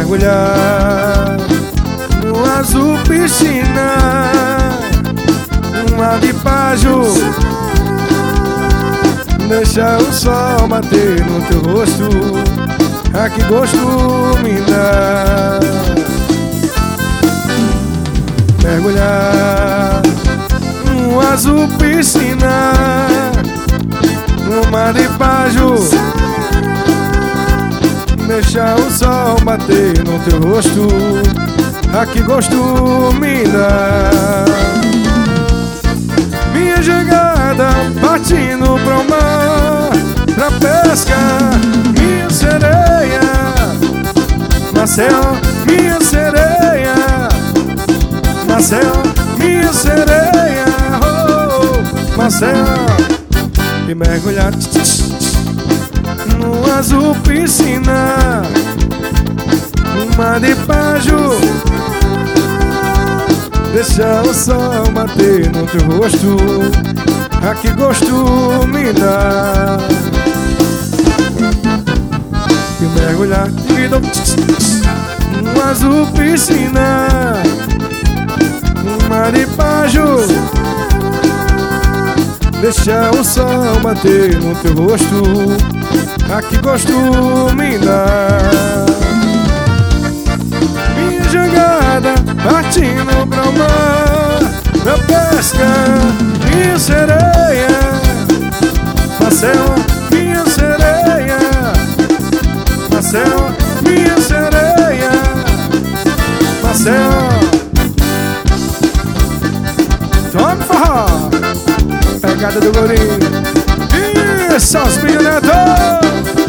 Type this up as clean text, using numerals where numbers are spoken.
mergulhar no azul piscina, uma de Pajo, deixa o sol bater no teu rosto. Ah, que gosto me dá. Mergulhar no azul piscina, uma de Pajo, deixa o sol bater no teu rosto. Ah, que gosto me dá. Minha jangada partindo pro mar, pra pesca, minha sereia. Maceió, minha sereia. Maceió, minha sereia. Oh, Maceió. E mergulhar no azul piscina, uma de Pajo, deixa o sol bater no teu rosto. Ah, que gosto me dá. E mergulhar no azul piscina, uma de Pajo, deixa o sol bater no teu rosto. Ah, que gosto me dá. Minha jangada partindo pro mar, pra pesca, minha sereia. Maceió, minha sereia. Maceió, minha sereia. Maceió. Tome forró, pegada do guri. Isso, os milionários.